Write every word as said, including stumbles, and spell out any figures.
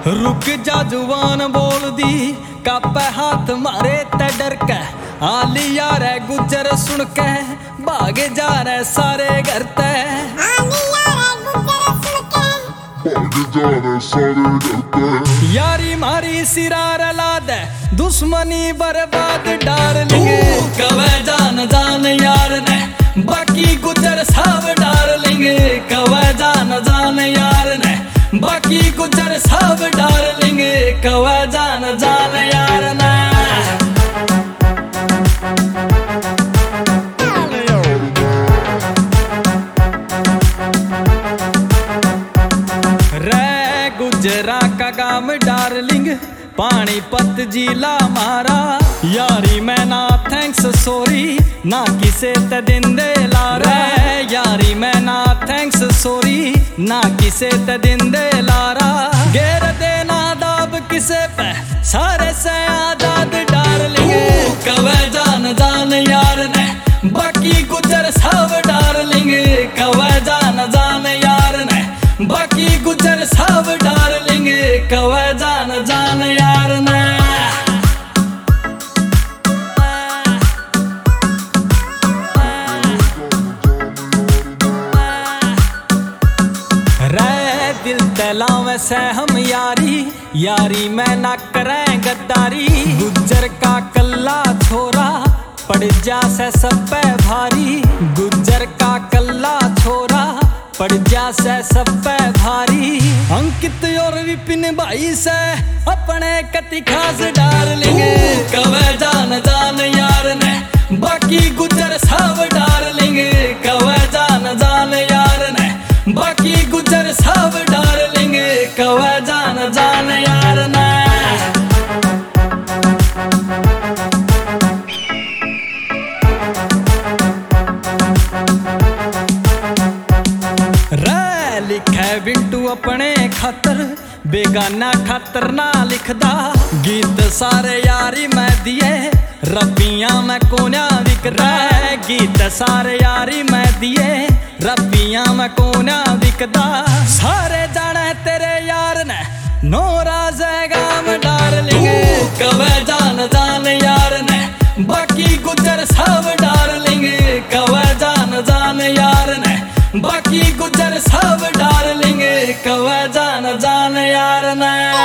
रुक जा जुबान बोल दी कापे हाथ मारे ते डर के आली यार है गुजर सुन के भागे जा रहे सारे घर ते यारी मारी सिरार ला दे दुश्मनी बर्बाद डार्लिंगे कवे जान जान यार ने बाकी गुजर सब डार्लिंगे कवे जान जान यार ने बाकी गुजर सब डार्लिंगे कवे जान जान यार ने गुजरा का काम डार्लिंग पानीपत जिला मारा यारी मैं ना थैंक्स सॉरी ना किसे ते दिन दे ला रे यारी मैं ना थैंक्स सॉरी ना किसे ते दिन दे लारा गेर देना दाब किसे पे सारे से आजाद डार्लिंग कवे जान जान यार ने बाकी गुजर सब डार्लिंग कवे जान जान यार ने बाकी गुजर सब डार्लिंग कवे जान जान यार ने रे दिल तलावे से हम यारी यारी मैं ना करें गद्दारी गुजर का कल्ला छोरा पड़ जा से सब पे भारी गुजर का कल्ला छोरा पड़ जा से सब पे भारी अंकित और विपिन भाई से अपने कति खास डार्लिंगे कवे जान जान यार ने बाकी गुजर सब डार्लिंगे कवे जान जान यार ने बाकी गुजर सब डार्लिंगे कवे जान जान यार ने लिखे बिंटू अपने खातर बेगाना खातर ना लिखदा गीत सारे यारी मैं दिए रब्बियां मैं कोन्या विकदा गीत सारे यारी मैं दिए रब्बियां मैं कोन्या विकदा सारे जाने तेरे यार ने नो राज गाम डार्लिंगे कवे जान जान यार ने बाकी गुजर सब डार्लिंगे कवे जान जान यार ने बाकी गुजर सब डार्लिंगे कवे जान जान यार ने।